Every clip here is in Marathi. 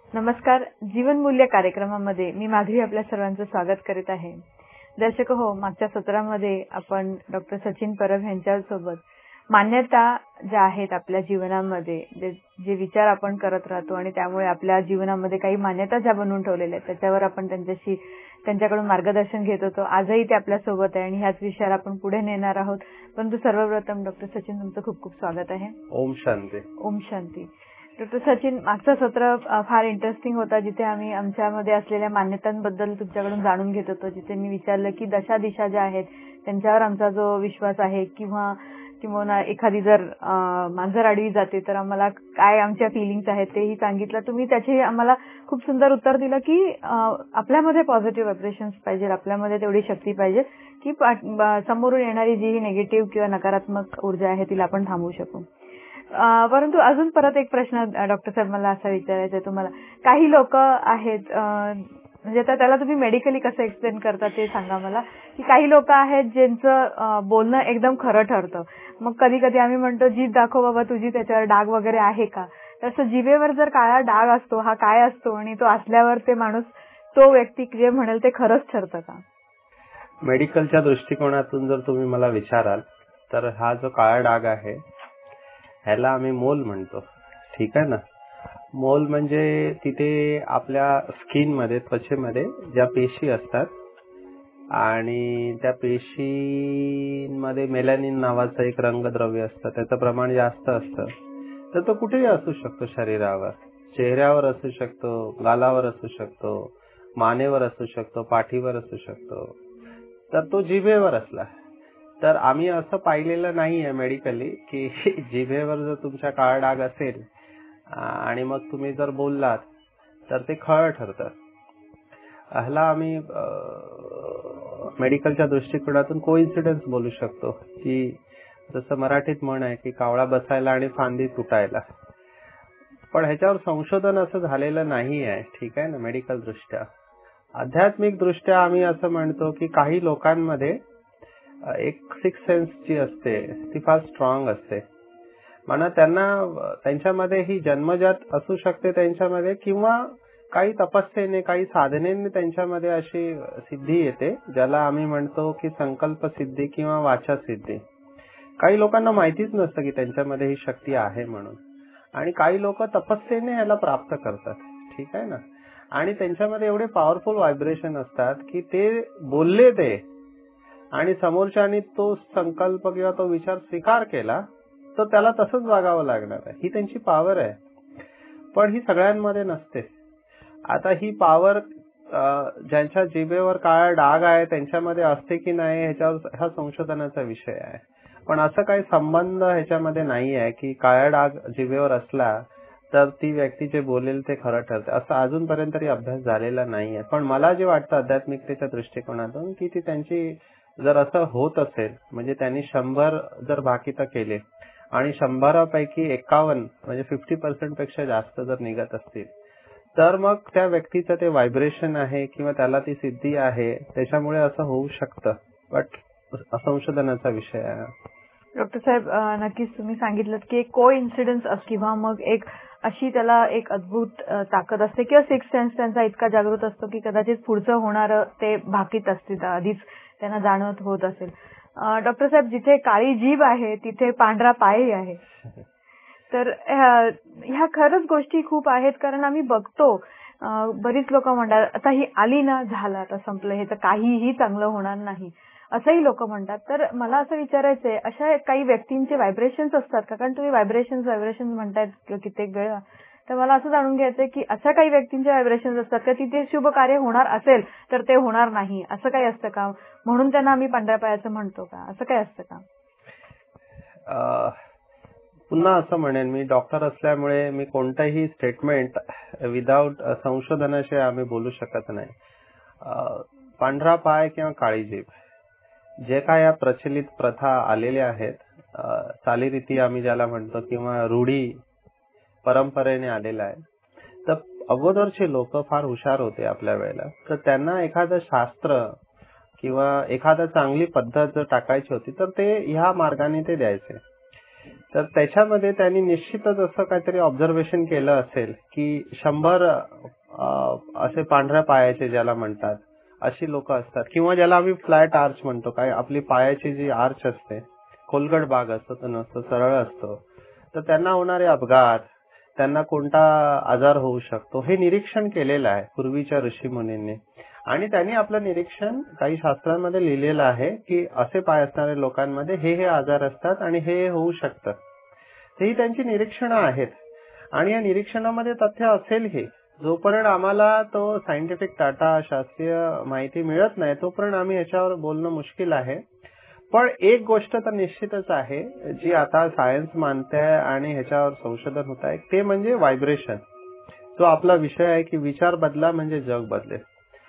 नमस्कार. जीवनमूल्य कार्यक्रमामध्ये मी माधुरी आपल्या सर्वांचं स्वागत करीत आहे. दर्शक हो, मागच्या सत्रामध्ये आपण डॉक्टर सचिन परब यांच्यासोबत मान्यता ज्या आहेत आपल्या जीवनामध्ये, जे विचार आपण करत राहतो आणि त्यामुळे आपल्या जीवनामध्ये काही मान्यता ज्या बनवून ठेवलेल्या आहेत त्याच्यावर आपण त्यांच्याकडून मार्गदर्शन घेत होतो. आजही ते आपल्या सोबत आहे आणि ह्याच विषयाला आपण पुढे नेणार आहोत. परंतु सर्वप्रथम डॉक्टर सचिन तुमचं खूप खूप स्वागत आहे. ओम शांती. ओम शांती. डॉक्टर सचिन, मागचा सत्र फार इंटरेस्टिंग होता, जिथे आम्ही आमच्यामध्ये असलेल्या मान्यतांबद्दल तुमच्याकडून जाणून घेत होतो. जिथे मी विचारलं की दशा दिशा ज्या आहेत त्यांच्यावर आमचा जो विश्वास आहे किंवा एखादी जर मांजर आडवी जाते तर आम्हाला काय आमच्या फिलिंग्स आहेत तेही सांगितलं. तुम्ही त्याचे आम्हाला खूप सुंदर उत्तर दिलं की आपल्यामध्ये पॉझिटिव्ह व्हायब्रेशन्स पाहिजे, आपल्यामध्ये तेवढी शक्ती पाहिजे की समोरून येणारी जी निगेटिव्ह किंवा नकारात्मक ऊर्जा आहे तिला आपण थांबवू शकू. परंतु अजून परत एक प्रश्न डॉक्टर साहेब मला असा विचारायचा आहे तुम्हाला. काही लोक आहेत, म्हणजे त्याला तुम्ही मेडिकली कसं एक्सप्लेन करता ते सांगा मला, की काही लोक आहेत ज्यांचं बोलणं एकदम खरं ठरतं. मग कधी कधी आम्ही म्हणतो जीभ दाखव बाबा तुझी, त्याच्यावर डाग वगैरे आहे का. तसं जिभेवर जर काळा डाग असतो, हा काय असतो आणि तो असल्यावर ते माणूस, तो व्यक्ती जे म्हणेल ते खरंच ठरतं का? मेडिकलच्या दृष्टिकोनातून जर तुम्ही मला विचाराल तर हा जो काळा डाग आहे ह्याला आम्ही मोल म्हणतो. ठीक आहे ना. मोल म्हणजे तिथे आपल्या स्किन मध्ये, त्वचेमध्ये ज्या पेशी असतात आणि त्या पेशींमध्ये मेलॅनिन नावाचं एक रंगद्रव्य असतं, त्याचं प्रमाण जास्त असतं. तर तो कुठेही असू शकतो शरीरावर, चेहऱ्यावर असू शकतो, गालावर असू शकतो, मानेवर असू शकतो, पाठीवर असू शकतो. तर तो जिभेवर असला तर आम्ही असं पाहिलेलं नाहीये मेडिकली की जिभेवर जर तुमच्या काळा डाग असेल आणि मग तुम्ही जर बोललात तर ते खरं ठरतं. ह्याला आम्ही मेडिकलच्या दृष्टिकोनातून कोइन्सिडन्स बोलू शकतो, की जसं मराठीत म्हण आहे की कावळा बसायला आणि फांदी तुटायला. पण ह्याच्यावर संशोधन असं झालेलं नाही आहे. ठीक आहे ना. मेडिकल दृष्ट्या, आध्यात्मिक दृष्ट्या आम्ही असं म्हणतो की काही लोकांमध्ये एक सिक्स सेन्स जी असते ती फार स्ट्रॉंग असते. म्हणा त्यांच्यामध्ये ही जन्मजात असू शकते त्यांच्यामध्ये, किंवा काही तपस्येने, काही साधनेने त्यांच्यामध्ये अशी सिद्धी येते ज्याला आम्ही म्हणतो की संकल्प सिद्धी किंवा वाचा सिद्धी. काही लोकांना माहितीच नसतं की त्यांच्यामध्ये ही शक्ती आहे म्हणून, आणि काही लोक तपस्येने ह्याला प्राप्त करतात. ठीक आहे ना. आणि त्यांच्यामध्ये एवढे पॉवरफुल व्हायब्रेशन असतात की ते बोलले ते आणि समोरच्यानी तो संकल्प किंवा तो विचार स्वीकार केला तर त्याला तसंच वागावं लागणार आहे. ही त्यांची पॉवर आहे. पण ही सगळ्यांमध्ये नसते. आता ही पॉवर ज्यांच्या जिभेवर काळा डाग आहे त्यांच्यामध्ये असते की नाही ह्याच्यावर हा संशोधनाचा विषय आहे. पण असं काही संबंध ह्याच्यामध्ये नाही आहे की काळा डाग जिभेवर असला तर ती व्यक्ती जे बोलेल ते खरं ठरते, असं अजूनपर्यंत तरी अभ्यास झालेला नाहीये. पण मला जे वाटतं आध्यात्मिकतेच्या दृष्टिकोनातून की ती त्यांची जर असं होत असेल, म्हणजे त्यांनी 100 जर भाकितं केले आणि 100 पैकी 51 म्हणजे 50% पेक्षा जास्त जर निघत असतील तर मग त्या व्यक्तीचं ते व्हायब्रेशन आहे किंवा त्याला ती सिद्धी आहे, त्याच्यामुळे असं होऊ शकतं. बट संशोधनाचा विषय आहे. डॉक्टर साहेब, नक्कीच तुम्ही सांगितलं की एक को इन्सिडन्स किंवा मग एक अशी त्याला एक अद्भुत ताकद असते किंवा सिक्स सेन्स त्यांचा इतका जागृत असतो की कदाचित पुढचं होणारं ते भाकीत असतील, आधीच त्यांना जाणवत होत असेल. डॉक्टर साहेब, जिथे काळी जीभ आहे तिथे पांढरा पायही आहे. तर ह्या खरंच गोष्टी खूप आहेत, कारण आम्ही बघतो बरीच लोक म्हणतात आता ही आली ना झालं, आता संपलं, हे तर काहीही चांगलं होणार नाही असंही लोक म्हणतात. तर मला असं विचारायचंय, अशा काही व्यक्तींचे व्हायब्रेशन्स असतात का? कारण तुम्ही व्हायब्रेशन्स म्हणतायत कित्येक वेळा. तर मला असं जाणून घ्यायचंय की अशा काही व्यक्तींचे व्हायब्रेशन्स असतात का तिथे शुभ कार्य होणार असेल तर ते होणार नाही, असं काही असतं का? म्हणून त्यांना आम्ही पांढऱ्या पायाचं म्हणतो का? असं काही असतं का? पुन्हा असं म्हणेन, मी डॉक्टर असल्यामुळे मी कोणतंही स्टेटमेंट विदाउट संशोधनाशिवाय आम्ही बोलू शकत नाही. पांढरा पाय किंवा काळी जीभ, जे काय या प्रचलित प्रथा आलेल्या आहेत, चालीरीती आम्ही ज्याला म्हणतो किंवा रूढी परंपरेने आलेला आहे, तर अगोदरचे लोक फार हुशार होते आपल्या वेळेला. तर त्यांना एखादं शास्त्र किंवा एखादा चांगली पद्धत जर टाकायची होती तर ते ह्या मार्गाने ते द्यायचे तर त्याच्यामध्ये त्यांनी निश्चितच असं काहीतरी ऑब्झर्वेशन केलं असेल की 100 असे पांढऱ्या पायाचे ज्याला म्हणतात अशी लोक असतात, किंवा ज्याला आम्ही फ्लॅट आर्च म्हणतो, काय आपली पायाची जी आर्च असते, खोलगट भाग असतो तो नसतो, सरळ असतो, तर त्यांना होणारे अपघात, त्यांना कोणता आजार होऊ शकतो हे निरीक्षण केलेलं आहे पूर्वीच्या ऋषीमुनींनी. आणि त्यांनी आपलं निरीक्षण काही शास्त्रांमध्ये लिहिलेलं आहे की असे पाय असणाऱ्या लोकांमध्ये हे आजार असतात आणि हे होऊ शकतं. ही त्यांची निरीक्षणं आहेत. आणि या निरीक्षणामध्ये तथ्य असेल हे, जोपर्यंत आम्हाला तो सायंटिफिक डाटा, शास्त्रीय माहिती मिळत नाही तोपर्यंत आम्ही ह्याच्यावर बोलणं मुश्किल आहे. पण एक गोष्ट तर निश्चितच आहे जी आता सायन्स मानते आणि ह्याच्यावर संशोधन होत आहे, ते म्हणजे व्हायब्रेशन. जो आपला विषय आहे की विचार बदला म्हणजे जग बदलेल.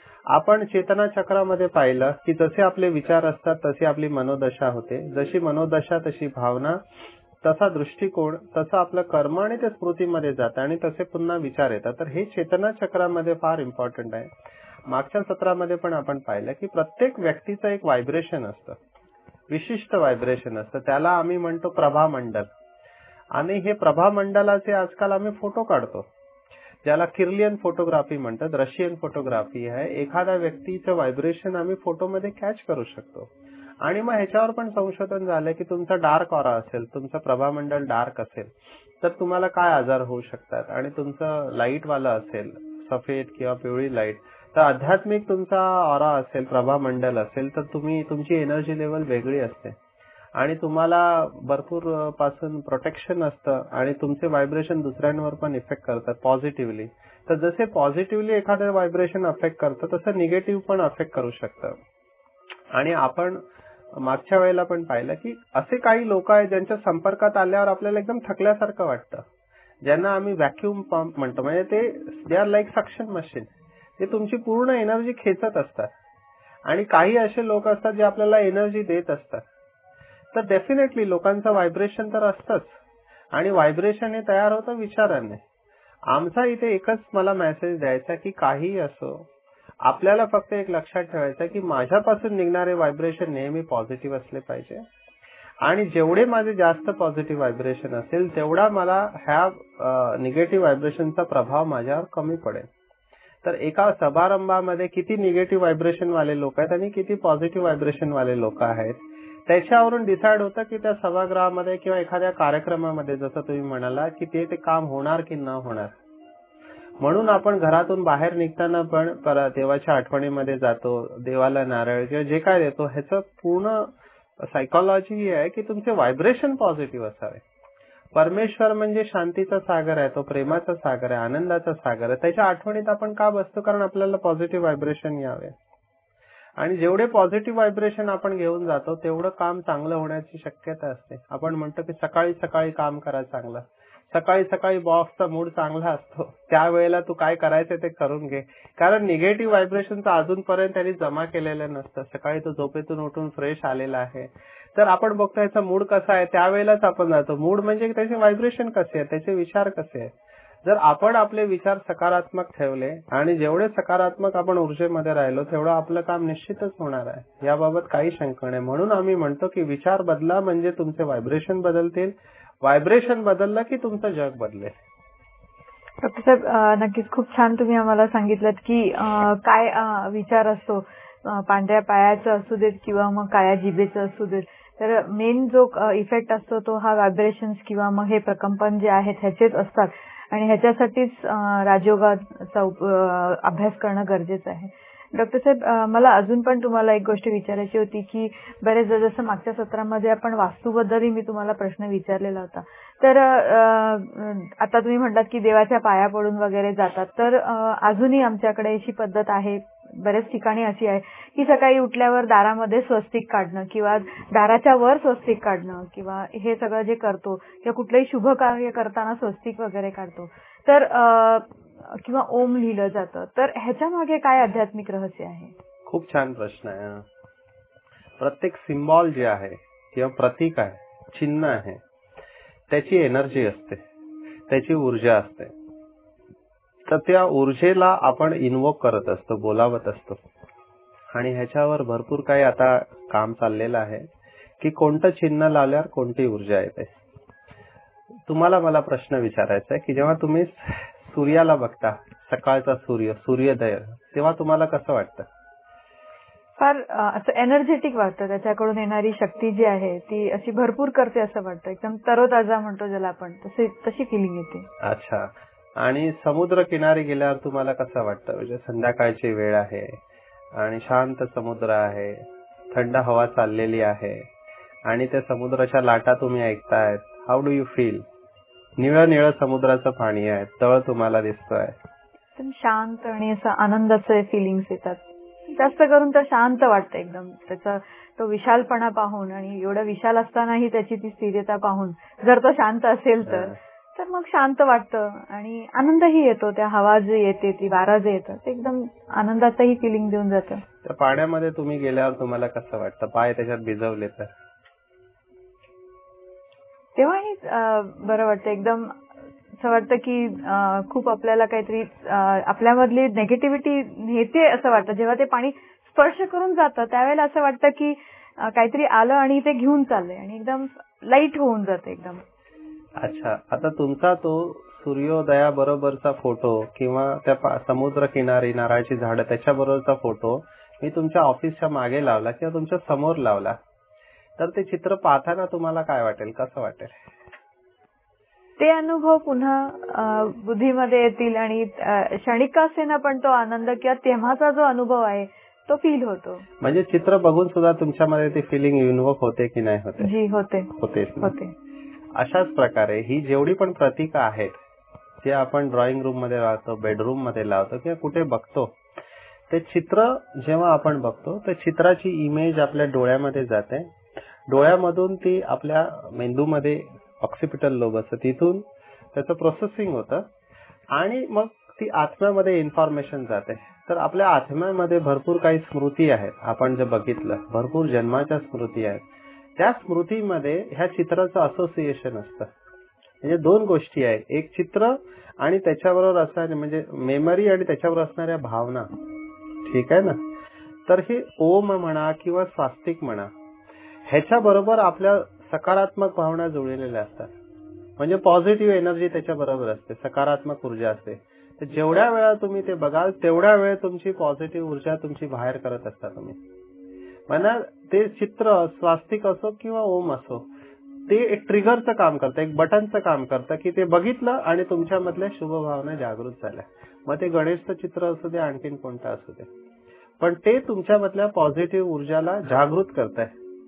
आपण चेतना चक्रामध्ये पाहिलं की जसे आपले विचार असतात तशी आपली मनोदशा होते, जशी मनोदशा तशी भावना, तसा दृष्टिकोन, तसं आपलं कर्म आणि ते स्मृतीमध्ये जातं आणि तसे पुन्हा विचार येतात. तर हे चेतना चक्रामध्ये फार इम्पॉर्टंट आहे. मागच्या सत्रामध्ये पण आपण पाहिलं की प्रत्येक व्यक्तीचं एक व्हायब्रेशन असतं, विशिष्ट व्हायब्रेशन असतं, त्याला आम्ही म्हणतो प्रभामंडल. आणि हे प्रभामंडलाचे आजकाल आम्ही फोटो काढतो, ज्याला किर्लियन फोटोग्राफी म्हणतात, रशियन फोटोग्राफी आहे. एखाद्या व्यक्तीचं व्हायब्रेशन आम्ही फोटोमध्ये कॅच करू शकतो. आणि मग ह्याच्यावर पण संशोधन झालं की तुमचा डार्क ऑरा असेल, तुमचं प्रभामंडल डार्क असेल तर तुम्हाला काय आजार होऊ शकतात, आणि तुमचं लाईट वाला असेल, सफेद किंवा पिवळी लाईट, तर आध्यात्मिक तुमचा ऑरा असेल, प्रभामंडल असेल, तर तुमची एनर्जी लेवल वेगळी असते आणि तुम्हाला भरपूर पासून प्रोटेक्शन असतं आणि तुमचे व्हायब्रेशन दुसऱ्यांवर पण इफेक्ट करतात पॉझिटिव्हली. तर जसे पॉझिटिव्हली एखादं व्हायब्रेशन अफेक्ट करतं तसं निगेटिव्ह पण अफेक्ट करू शकतं. आणि आपण मागच्या वेळेला पण पाहिलं की असे काही लोक आहेत ज्यांच्या संपर्कात आल्यावर आपल्याला एकदम थकल्यासारखं वाटतं, ज्यांना आम्ही व्हॅक्युम पंप म्हणतो. म्हणजे they are like suction machine, ते तुमची पूर्ण एनर्जी खेचत असतात. आणि काही असे लोक असतात जे आपल्याला एनर्जी देत असतात. तर डेफिनेटली लोकांचं व्हायब्रेशन तर असतंच, आणि व्हायब्रेशन हे तयार होतं विचारांनी. आमचा इथे एकच मला मेसेज द्यायचा की काही असो, आपल्याला फक्त एक लक्षात ठेवायचं की माझ्यापासून निघणारे व्हायब्रेशन नेहमी पॉझिटिव्ह असले पाहिजे, आणि जेवढे माझे जास्त पॉझिटिव्ह व्हायब्रेशन असेल तेवढा मला ह्या निगेटिव्ह व्हायब्रेशनचा प्रभाव माझ्यावर कमी पडेल. तर एका समारंभामध्ये किती निगेटिव्ह व्हायब्रेशन वाले लोक आहेत आणि किती पॉझिटिव्ह व्हायब्रेशन वाले लोक आहेत, त्याच्यावरून डिसाइड होतं की त्या सभागृहामध्ये किंवा एखाद्या कार्यक्रमामध्ये, जसं तुम्ही म्हणाला की ते काम होणार की न होणार. म्हणून आपण घरातून बाहेर निघताना पण देवाच्या आठवणीमध्ये जातो, देवाला नारळ किंवा जे काय देतो, ह्याचं पूर्ण सायकोलॉजी ही आहे की तुमचे व्हायब्रेशन पॉझिटिव्ह असावे. परमेश्वर म्हणजे शांतीचा सागर आहे, तो प्रेमाचा सागर आहे, आनंदाचा सागर आहे. त्याच्या आठवणीत आपण का बसतो? कारण आपल्याला पॉझिटिव्ह व्हायब्रेशन यावे. आणि जेवढे पॉझिटिव्ह व्हायब्रेशन आपण घेऊन जातो तेवढं काम चांगलं होण्याची शक्यता असते. आपण म्हणतो की सकाळी सकाळी काम करा चांगलं, सकाळी सकाळी बॉसचा मूड चांगला असतो, त्यावेळेला तू काय करायचं ते करून घे, कारण निगेटिव्ह व्हायब्रेशनचं अजूनपर्यंत त्यांनी जमा केलेलं नसतं. सकाळी तो झोपेतून उठून फ्रेश आलेला आहे, तर आपण बघतो याचा मूड कसा आहे, त्यावेळेलाच आपण जातो. मूड म्हणजे त्याचे व्हायब्रेशन कसे आहे, त्याचे विचार कसे आहे. जर आपण आपले विचार सकारात्मक ठेवले आणि जेवढे सकारात्मक आपण ऊर्जेमध्ये राहिलो तेवढं आपलं काम निश्चितच होणार आहे, याबाबत काही शंका नाही. म्हणून आम्ही म्हणतो की विचार बदला म्हणजे तुमचे व्हायब्रेशन बदलतील, व्हायब्रेशन बदललं की तुमचं जग बदलेल. डॉक्टर साहेब, नक्कीच खूप छान तुम्ही आम्हाला सांगितलं की काय विचार असतो, पांढऱ्या पायाचं असू देत किंवा मग काळ्या जिभेचं असू देत, तर मेन जो इफेक्ट असतो तो हा व्हायब्रेशन्स किंवा मग हे प्रकंपन जे आहेत ह्याचेच असतात, आणि ह्याच्यासाठीच राजयोगाचा अभ्यास करणं गरजेचं आहे. डॉक्टर साहेब, मला अजून पण तुम्हाला एक गोष्ट विचारायची होती की बरेच जसं मागच्या सत्रामध्ये आपण वास्तूबद्दलही मी तुम्हाला प्रश्न विचारलेला होता, तर आता तुम्ही म्हणलात की देवाच्या पाया पडून वगैरे जातात, तर अजूनही आमच्याकडे अशी पद्धत आहे, बऱ्याच ठिकाणी अशी आहे की सकाळी उठल्यावर दारामध्ये स्वस्तिक काढणं किंवा दाराच्या वर स्वस्तिक काढणं किंवा हे सगळं जे करतो किंवा कुठलंही शुभ कार्य करताना स्वस्तिक वगैरे काढतो, तर किंवा ओम लिहिलं जातं, तर ह्याच्या मागे काय आध्यात्मिक रहस्य आहे? खूप छान प्रश्न आहे. प्रत्येक सिम्बॉल जे आहे किंवा प्रतीक आहे, चिन्ह आहे, त्याची एनर्जी असते, त्याची ऊर्जा असते. तर त्या ऊर्जेला आपण इन्व्होक करत असतो, बोलावत असतो. आणि ह्याच्यावर भरपूर काही आता काम चाललेलं आहे की कोणतं चिन्ह लावल्यावर कोणती ऊर्जा येते. तुम्हाला मला प्रश्न विचारायचा आहे की जेव्हा तुम्ही सूर्याला बघता, सकाळचा सूर्योदय, तेव्हा तुम्हाला कसं वाटतं? फार असं एनर्जेटिक वाटतं. त्याच्याकडून येणारी शक्ती जी आहे ती अशी भरपूर करते असं वाटतं. एकदम तरोताजा म्हणतो ज्याला आपण, तशी फिलिंग येते. अच्छा. आणि समुद्र किनारी गेल्यावर तुम्हाला कसं वाटतं? म्हणजे संध्याकाळची वेळ आहे आणि शांत समुद्र आहे, थंड हवा चाललेली आहे आणि त्या समुद्राच्या लाटा तुम्ही ऐकतायत. How do you feel? निळं समुद्राचं पाणी आहे, तळ तुम्हाला दिसतोय. एकदम शांत आणि असं आनंदाचे फिलिंग्स येतात. जास्त करून तर शांत वाटतं एकदम. त्याचा तो विशालपणा पाहून आणि एवढं विशाल असतानाही त्याची ती स्थिरता पाहून जर तो शांत असेल तर मग शांत वाटतं आणि आनंदही येतो. त्या हवा जे येते, ती वारा जे येतं ते एकदम आनंदाचंही फिलिंग देऊन जातं. त्या पाण्यामध्ये तुम्ही गेल्यावर तुम्हाला कसं वाटतं? पाय त्याच्यात भिजवले तर तेव्हाही बरं वाटतं. एकदम असं वाटतं की खूप आपल्याला काहीतरी आपल्यामधली नेगेटिव्हिटी नेते असं वाटतं. जेव्हा ते पाणी स्पर्श करून जातं त्यावेळेला असं वाटतं की काहीतरी आलं आणि ते घेऊन चाललंय आणि एकदम लाईट होऊन जातं एकदम. अच्छा. आता तुमचा तो सूर्योदयाबरोबरचा फोटो किंवा त्या समुद्र किनारी नारळाची झाडं त्याच्याबरोबरचा फोटो मी तुमच्या ऑफिसच्या मागे लावला किंवा तुमच्या समोर लावला तर ते चित्र पाहताना तुम्हाला काय वाटेल? कसं वाटेल? ते अनुभव पुन्हा बुद्धीमध्ये येतील आणि क्षणिक का असेना पण तो आनंद किंवा तेव्हाचा जो अनुभव आहे तो फील होतो. म्हणजे चित्र बघून सुद्धा तुमच्यामध्ये ती फिलिंग इन्व्होक होते की नाही होते? जी होते. अशाच प्रकारे ही जेवढी पण प्रतीक आहेत जे आपण ड्रॉइंग रूम मध्ये लावतो, बेडरूम मध्ये लावतो किंवा कुठे बघतो, ते चित्र जेव्हा आपण बघतो तर चित्राची इमेज आपल्या डोळ्यामध्ये जाते. डोळ्यामधून ती आपल्या मेंदूमध्ये ऑक्सिपिटल लोब असतं, तिथून त्याचं प्रोसेसिंग होतं आणि मग ती आत्म्यामध्ये इन्फॉर्मेशन जाते. तर आपल्या आत्म्यामध्ये भरपूर काही स्मृती आहेत. आपण जे बघितलं भरपूर जन्माच्या स्मृती आहेत. त्या स्मृतीमध्ये ह्या चित्राचं असोसिएशन असतं. म्हणजे दोन गोष्टी आहेत, एक चित्र आणि त्याच्याबरोबर असणारे म्हणजे मेमरी आणि त्याच्याबरोबर असणाऱ्या भावना. ठीक आहे ना? तर हे ओम म्हणा किंवा स्वास्तिक म्हणा, ह्याच्या बरोबर आपल्या सकारात्मक भावना जुळलेल्या असतात. म्हणजे पॉझिटिव्ह एनर्जी त्याच्या बरोबर असते, सकारात्मक ऊर्जा असते. तर जेवढ्या वेळा तुम्ही ते बघाल तेवढ्या वेळ तुमची पॉझिटिव्ह ऊर्जा तुमची बाहेर करत असता तुम्ही. म्हणा ते चित्र स्वास्तिक असो किंवा ओम असो, ते एक ट्रिगरचं काम करतं, एक बटनचं काम करतं की ते बघितलं आणि तुमच्यामधल्या शुभ भावना जागृत झाल्या. मग ते गणेशचं चित्र असू दे, आणखीन कोणतं असू दे, पण ते तुमच्यामधल्या पॉझिटिव्ह ऊर्जाला जागृत करतंय.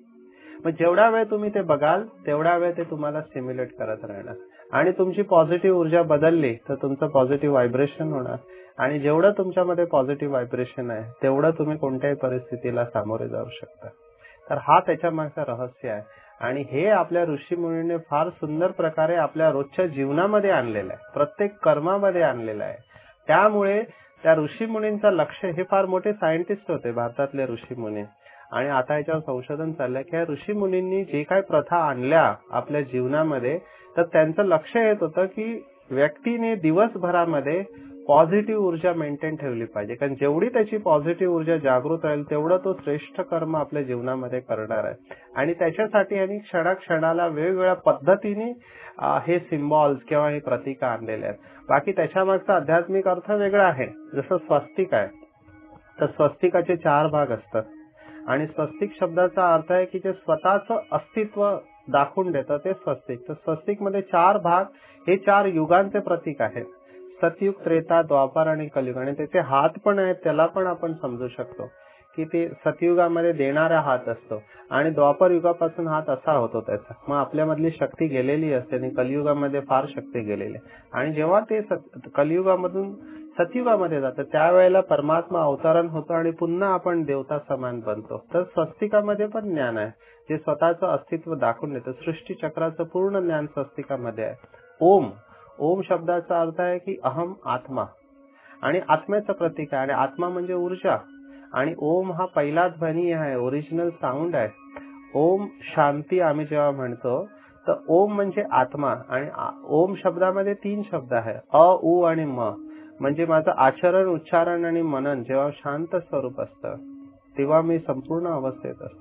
मग जेवढा वेळ तुम्ही ते बघाल तेवढा वेळ ते तुम्हाला स्टिम्युलेट करत राहणार आणि तुमची पॉझिटिव्ह ऊर्जा बदलली तर तुमचं पॉझिटिव्ह व्हायब्रेशन होणार आणि जेवढं तुमच्यामध्ये पॉझिटिव्ह व्हायब्रेशन आहे तेवढं तुम्ही कोणत्याही परिस्थितीला सामोरे जाऊ शकता. तर हा त्याच्या मागचं रहस्य आहे आणि हे आपल्या ऋषीमुनींनी फार सुंदर प्रकारे आपल्या रोजच्या जीवनामध्ये आणलेलं आहे, प्रत्येक कर्मामध्ये आणलेलं आहे. त्यामुळे त्या ऋषीमुनींचं लक्ष, हे फार मोठे सायंटिस्ट होते भारतातले ऋषीमुनी आणि आता याच्यावर संशोधन चाललंय की ऋषीमुनींनी जे काही प्रथा आणल्या आपल्या जीवनामध्ये तर त्यांचं लक्ष येत होतं की व्यक्तीने दिवसभरामध्ये पॉझिटिव्ह ऊर्जा मेंटेन ठेवली पाहिजे. कारण जेवढी त्याची पॉझिटिव्ह ऊर्जा जागृत राहील तेवढं तो श्रेष्ठ कर्म आपल्या जीवनामध्ये करणार आहे आणि त्याच्यासाठी यांनी क्षणाक्षणाला वेगवेगळ्या पद्धतीने हे सिम्बॉल्स किंवा हे प्रतीक आणलेले आहेत. बाकी त्याच्या मागचा आध्यात्मिक अर्थ वेगळा आहे. जसं स्वस्तिक आहे तर स्वस्तिकाचे 4 भाग असतात आणि स्वस्तिक शब्दाचा अर्थ आहे की जे स्वतःचं अस्तित्व दाखवून देतं ते स्वस्तिक. तर स्वस्तिक मध्ये 4 भाग, हे 4 युगांचे प्रतीक आहेत, सतयुग, त्रेता, द्वापर आणि कलियुग. आणि त्याचे हात पण आहेत, त्याला पण आपण समजू शकतो की ते सतयुगामध्ये देणारा हात असतो आणि द्वापर युगापासून हात असा होतो त्याचा. मग आपल्यामधली शक्ती गेलेली असते आणि कलियुगामध्ये फार शक्ती गेलेली आणि जेव्हा ते कलियुगामधून सतयुगामध्ये जातं त्यावेळेला परमात्मा अवतरण होतो आणि पुन्हा आपण देवता समान बनतो. तर स्वस्तिकामध्ये पण ज्ञान आहे जे स्वतःचं अस्तित्व दाखवून देतं. सृष्टी चक्राचं पूर्ण ज्ञान स्वस्तिकामध्ये आहे. ओम, ओम शब्दाचा अर्थ आहे की अहम, आत्मा आणि आत्म्याचं प्रतीक आहे आणि आत्मा म्हणजे ऊर्जा आणि ओम हा पहिला ध्वनी आहे, ओरिजिनल साऊंड आहे. ओम शांती आम्ही जेव्हा म्हणतो तर ओम म्हणजे आत्मा आणि ओम शब्दामध्ये 3 शब्द आहे, अ, उ आणि म. म्हणजे माझं आचरण, उच्चारण आणि मनन जेव्हा शांत स्वरूप असतं तेव्हा मी संपूर्ण अवस्थेत असतो.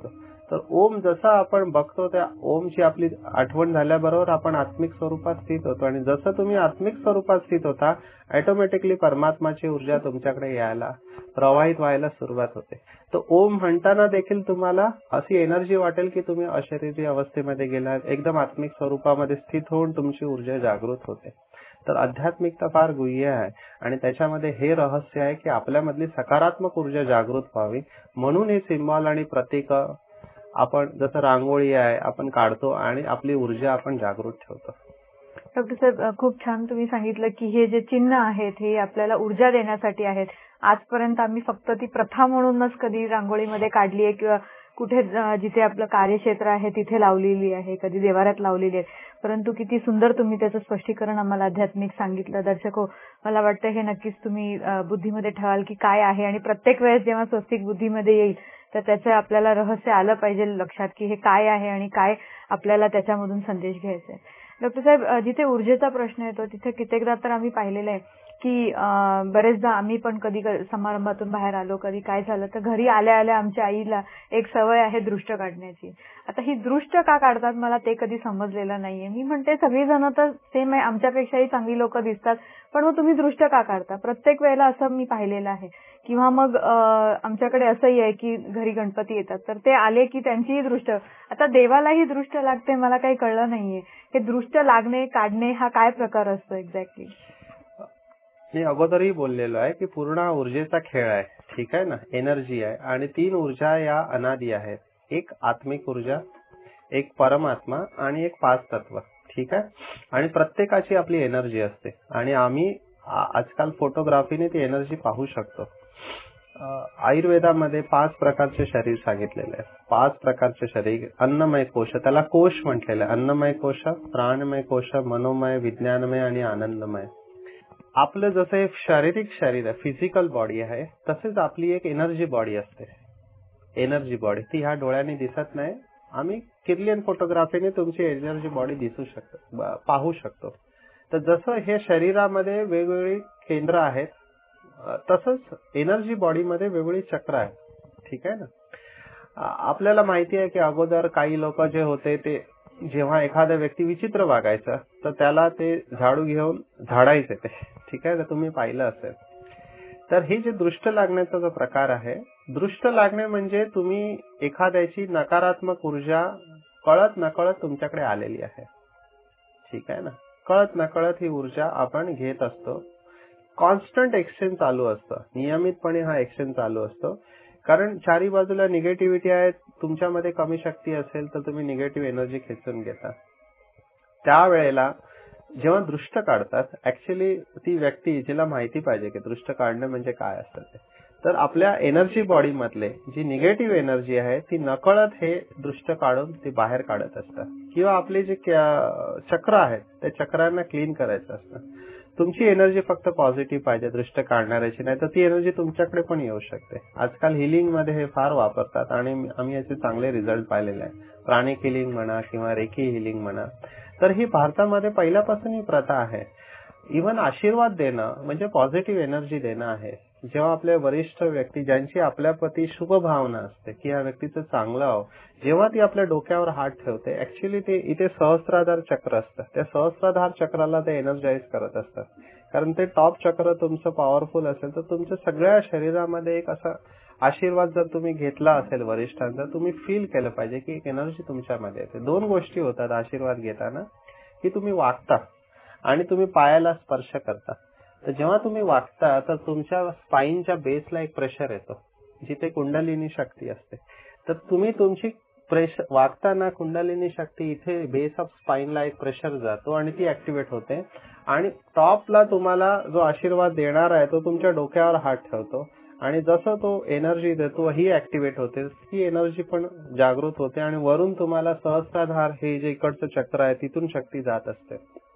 तर ओम जसा आपण बघतो त्या ओमची आपली आठवण झाल्याबरोबर आपण आत्मिक स्वरूपात स्थित होतो आणि जसं तुम्ही आत्मिक स्वरूपात स्थित होता ऑटोमॅटिकली परमात्माची ऊर्जा तुमच्याकडे यायला प्रवाहित व्हायला सुरुवात होते. तर ओम म्हणताना देखील तुम्हाला अशी एनर्जी वाटेल की तुम्ही अशरीरी अवस्थेमध्ये गेलात, एकदम आत्मिक स्वरूपामध्ये स्थित होऊन तुमची ऊर्जा जागृत होते. तर आध्यात्मिकता फार गुह्य आहे आणि त्याच्यामध्ये हे रहस्य आहे की आपल्यामधली सकारात्मक ऊर्जा जागृत व्हावी म्हणून हे सिम्बॉल आणि प्रतीक आपण जसं रांगोळी आहे आपण काढतो आणि आपली ऊर्जा आपण जागृत ठेवतो. डॉक्टर साहेब, खूप छान तुम्ही सांगितलं की हे जे चिन्ह आहेत हे आपल्याला ऊर्जा देण्यासाठी आहेत. आजपर्यंत आम्ही फक्त ती प्रथा म्हणूनच कधी रांगोळीमध्ये काढली आहे किंवा कुठे जिथे आपलं कार्यक्षेत्र आहे तिथे लावलेली आहे, कधी देवाऱ्यात लावलेली आहे. परंतु किती सुंदर तुम्ही त्याचं स्पष्टीकरण आम्हाला आध्यात्मिक सांगितलं. दर्शको, मला वाटतं हे नक्कीच तुम्ही बुद्धीमध्ये ठेवाल की काय आहे आणि प्रत्येक वेळेस जेव्हा स्वस्तिक बुद्धीमध्ये येईल तर त्याचं आपल्याला रहस्य आलं पाहिजे लक्षात की हे काय आहे आणि काय आपल्याला त्याच्यामधून संदेश घ्यायचा आहे. डॉक्टर साहेब, जिथे ऊर्जेचा प्रश्न येतो तिथे कित्येकदा तर आम्ही पाहिलेलं आहे की बरेचदा आम्ही पण कधी समारंभातून बाहेर आलो, कधी काय झालं तर घरी आल्या आल्या आमच्या आईला एक सवय आहे दृष्ट काढण्याची. आता ही दृष्ट का काढतात मला ते कधी समजलेलं नाहीये. मी म्हणते सगळीजण तर सेम आहे, आमच्यापेक्षाही चांगली लोक दिसतात, पण मग तुम्ही दृष्ट का काढता? प्रत्येक वेळेला असं मी पाहिलेलं आहे. किंवा मग आमच्याकडे असंही आहे की घरी गणपती येतात तर ते आले की त्यांचीही दृष्ट, आता देवालाही दृष्ट लागते, मला काही कळलं नाहीये. हे दृष्ट लागणे काढणे हा काय प्रकार असतो एक्झॅक्टली? मी अगोदरही बोललेलो आहे की पूर्ण ऊर्जेचा खेळ आहे, ठीक आहे ना. एनर्जी आहे आणि 3 ऊर्जा या अनादी आहेत. एक आत्मिक ऊर्जा, एक परमात्मा आणि एक 5 तत्व, ठीक आहे. आणि प्रत्येकाची आपली एनर्जी असते आणि आम्ही आजकाल फोटोग्राफीने ती एनर्जी पाहू शकतो. आयुर्वेदामध्ये 5 प्रकारचे शरीर सांगितलेले आहे. 5 प्रकारचे शरीर. अन्नमय कोश, त्याला कोश म्हटलेलं आहे. अन्नमय कोश, प्राणमय कोश, मनोमय, विज्ञानमय आणि आनंदमय. आपलं जसं एक शारीरिक शरीर आहे, फिजिकल बॉडी आहे, तसेच आपली एक एनर्जी बॉडी असते. एनर्जी बॉडी ती ह्या डोळ्यांनी दिसत नाही. आम्ही किर्लियन फोटोग्राफीने तुमची एनर्जी बॉडी दिसू शकतो, पाहू शकतो. तर जसं हे शरीरामध्ये वेगवेगळी केंद्र आहेत तसंच एनर्जी बॉडीमध्ये वेगवेगळी चक्र आहेत, ठीक आहे ना. आपल्याला माहिती आहे की अगोदर काही लोक जे होते ते जेव्हा एखादा व्यक्ती विचित्र वागायचा तर त्याला ते झाडू घेऊन झाडायचे ते, ठीक आहे ना, तुम्ही पाहिलं असेल. तर हे जे दृष्ट लागण्याचा जो प्रकार आहे, दृष्ट लागणे म्हणजे तुम्ही एखाद्याची नकारात्मक ऊर्जा कळत नकळत तुमच्याकडे आलेली आहे, ठीक आहे ना. कळत नकळत ही ऊर्जा आपण घेत असतो. कॉन्स्टंट एक्सचेंज चालू असतं, नियमितपणे हा एक्सचेंज चालू असतो. कारण चारी बाजूला निगेटिव्हिटी आहे, तुमच्यामध्ये कमी शक्ती असेल तर तुम्ही निगेटिव्ह एनर्जी खेचून घेता. त्यावेळेला जेव्हा दृष्ट काढतात, ऍक्च्युअली ती व्यक्ती जिला माहिती पाहिजे की दृष्ट काढणं म्हणजे काय असतं ते, तर आपल्या एनर्जी बॉडी मधले जी निगेटिव्ह एनर्जी आहे ती नकळत हे दृष्ट काढून ती बाहेर काढत असतात. किंवा आपले जे चक्र आहेत त्या चक्रांना क्लीन करायचं असतं. तुमची एनर्जी फक्त पॉझिटिव्ह पाहिजे दृष्ट काढणाऱ्याची, नाही तर ती एनर्जी तुमच्याकडे पण येऊ शकते. आजकाल हिलिंग मध्ये हे फार वापरतात आणि आम्ही याचे चांगले रिझल्ट पाहिलेले आहे. प्राणिक हिलिंग म्हणा किंवा रेकी हिलिंग म्हणा. तर ही भारतामध्ये पहिल्यापासून ही प्रथा आहे. इव्हन आशीर्वाद देणं म्हणजे पॉझिटिव्ह एनर्जी देणं आहे. जेव्हा आपले वरिष्ठ व्यक्ती ज्यांची आपल्या प्रती शुभ भावना असते की या व्यक्तीचं चांगलं हो, जेव्हा ती आपल्या डोक्यावर हात ठेवते, ऍक्च्युअली ते इथे सहस्त्राधार चक्र असतं, त्या सहस्त्राधार चक्राला ते एनर्जाइज करत असतात. कारण ते टॉप चक्र तुमचं पॉवरफुल असेल तर तुमच्या सगळ्या शरीरामध्ये एक असा आशीर्वाद जर तुम्ही घेतला असेल वरिष्ठांचा, तुम्ही फील केलं पाहिजे की एक एनर्जी तुमच्यामध्ये येते. 2 गोष्टी होतात आशीर्वाद घेताना, की तुम्ही वागता आणि तुम्ही पायाला स्पर्श करता. तर जेव्हा तुम्ही वागता तर तुमच्या स्पाईनच्या बेसला एक प्रेशर येतो जिथे कुंडलिनी शक्ती असते. तर तुम्ही तुमची वागताना कुंडलिनी शक्ती इथे बेस ऑफ स्पाईनला एक प्रेशर जातो आणि ती ऍक्टिव्हेट होते आणि टॉपला तुम्हाला जो आशीर्वाद देणार आहे तो तुमच्या डोक्यावर हात ठेवतो आणि जसं तो एनर्जी देतो ही ऍक्टिव्हेट होते, ही एनर्जी पण जागृत होते आणि वरून तुम्हाला सहस्त्राधार हे जे इकडचं चक्र आहे तिथून शक्ती जात असते.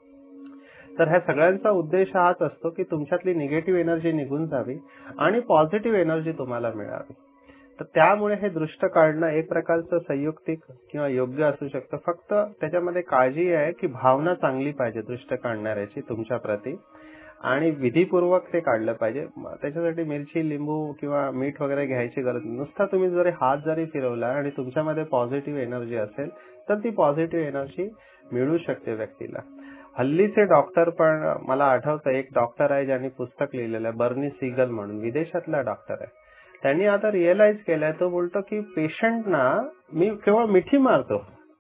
तर ह्या सगळ्यांचा उद्देश हाच असतो की तुमच्यातली निगेटिव्ह एनर्जी निघून जावी आणि पॉझिटिव्ह एनर्जी तुम्हाला मिळावी. तर त्यामुळे हे दृष्ट काढणं एक प्रकारचं संयुक्तिक किंवा योग्य असू शकतं. फक्त त्याच्यामध्ये काळजी आहे की भावना चांगली पाहिजे दृष्ट काढणाऱ्याची तुमच्या प्रती आणि विधीपूर्वक ते काढलं पाहिजे. त्याच्यासाठी मिरची, लिंबू किंवा मीठ वगैरे घ्यायची गरज नाही. नुसता तुम्ही जरी हात जरी फिरवला आणि तुमच्यामध्ये पॉझिटिव्ह एनर्जी असेल तर ती पॉझिटिव्ह एनर्जी मिळू शकते व्यक्तीला. हल्लीचे डॉक्टर पण मला आठवतं, एक डॉक्टर आहे ज्यांनी पुस्तक लिहिलेलं आहे, बर्नी सिगल म्हणून, विदेशातला डॉक्टर आहे. त्यांनी आता रिअलाइज केलंय, तो बोलतो की पेशंटना मी केवळ मिठी मारतो,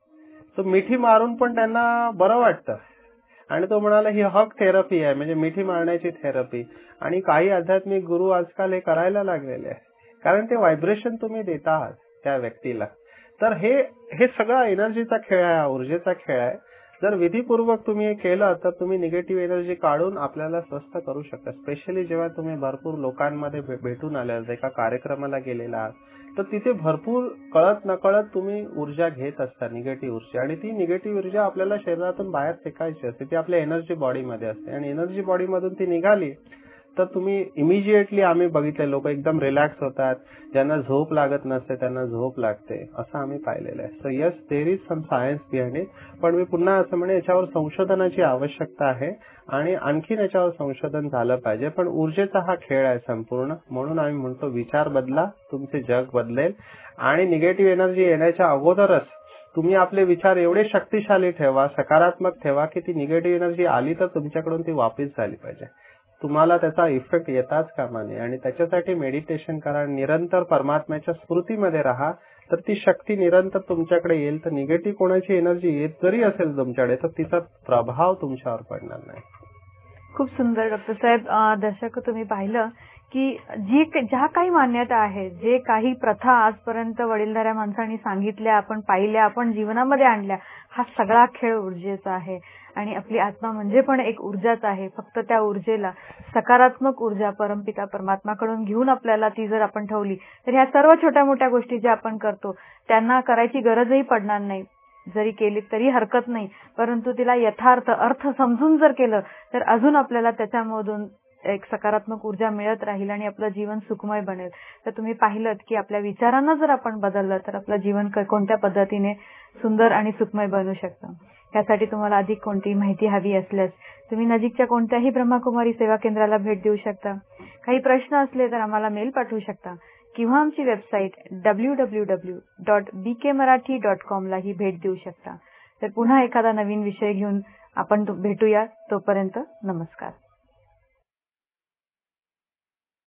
तो मिठी मारून पण त्यांना बरं वाटतं. आणि तो म्हणाला ही हग थेरपी आहे, म्हणजे मिठी मारण्याची थेरपी. आणि काही आध्यात्मिक गुरु आजकाल हे करायला लागलेले आहे, कारण ते व्हायब्रेशन तुम्ही देता आहात त्या व्यक्तीला. तर हे सगळा एनर्जीचा खेळ आहे, ऊर्जेचा खेळ आहे. जर विधीपूर्वक तुम्ही हे केलं तर तुम्ही निगेटिव्ह एनर्जी काढून आपल्याला स्वस्थ करू शकता. स्पेशली जेव्हा तुम्ही भरपूर लोकांमध्ये भेटून आले, एका कार्यक्रमाला गेलेला आहात, तर तिथे भरपूर कळत नकळत तुम्ही ऊर्जा घेत असता, निगेटिव्ह ऊर्जा. आणि ती निगेटिव्ह ऊर्जा आपल्याला शरीरातून बाहेर फेकायची असते, ती आपल्या एनर्जी बॉडीमध्ये असते. आणि एनर्जी बॉडीमधून ती निघाली तर तुम्ही इमिजिएटली, आम्ही बघितले, लोक एकदम रिलॅक्स होतात, ज्यांना झोप लागत नसते त्यांना झोप लागते, असं आम्ही पाहिलेलं आहे. So yes, there is some science behind it. पण मी पुन्हा असं म्हणेन, याच्यावर संशोधनाची आवश्यकता आहे आणि आणखीन याच्यावर संशोधन झालं पाहिजे. पण ऊर्जेचा हा खेळ आहे संपूर्ण, म्हणून आम्ही म्हणतो विचार बदला, तुमचे जग बदलेल. आणि निगेटिव्ह एनर्जी येण्याच्या अगोदरच तुम्ही आपले विचार एवढे शक्तिशाली ठेवा, सकारात्मक ठेवा, की ती निगेटिव्ह एनर्जी आली तर तुमच्याकडून ती वापस झाली पाहिजे. तुम्हाला त्याचा इफेक्ट येताच कामा नये. आणि त्याच्यासाठी मेडिटेशन करा, निरंतर परमात्म्याच्या स्मृतीमध्ये राहा, तर ती शक्ती निरंतर तुमच्याकडे येईल. तर निगेटिव्ह कोणाची एनर्जी येत जरी असेल तुमच्याकडे तर तिचा प्रभाव तुमच्यावर पडणार नाही. खूप सुंदर डॉक्टर साहेब. दर्शक, तुम्ही पाहिलं की ज्या काही मान्यता आहेत, जे काही प्रथा आजपर्यंत वडीलधाऱ्या माणसांनी सांगितल्या, आपण पाहिल्या, आपण जीवनामध्ये आणल्या, हा सगळा खेळ ऊर्जेचा आहे. आणि आपली आत्मा म्हणजे पण एक ऊर्जाच आहे. फक्त त्या ऊर्जेला सकारात्मक ऊर्जा परमपिता परमात्माकडून घेऊन आपल्याला ती जर आपण ठेवली तर ह्या सर्व छोट्या मोठ्या गोष्टी ज्या आपण करतो त्यांना करायची गरजही पडणार नाही. जरी केली तरी हरकत नाही, परंतु तिला यथार्थ अर्थ समजून जर केलं तर अजून आपल्याला त्याच्यामधून एक सकारात्मक ऊर्जा मिळत राहील आणि आपलं जीवन सुखमय बनेल. तर तुम्ही पाहिलं की आपल्या विचारांना जर आपण बदललं तर आपलं जीवन कोणत्या पद्धतीने सुंदर आणि सुखमय बनू शकतं. यासाठी तुम्हाला अधिक कोणतीही माहिती हवी असल्यास तुम्ही नजीकच्या कोणत्याही ब्रह्मकुमारी सेवा केंद्राला भेट देऊ शकता. काही प्रश्न असले तर आम्हाला मेल पाठवू शकता किंवा आमची वेबसाईट www.bkmarathi.com लाही भेट देऊ शकता. तर पुन्हा एखादा नवीन विषय घेऊन आपण भेटूया. तोपर्यंत नमस्कार.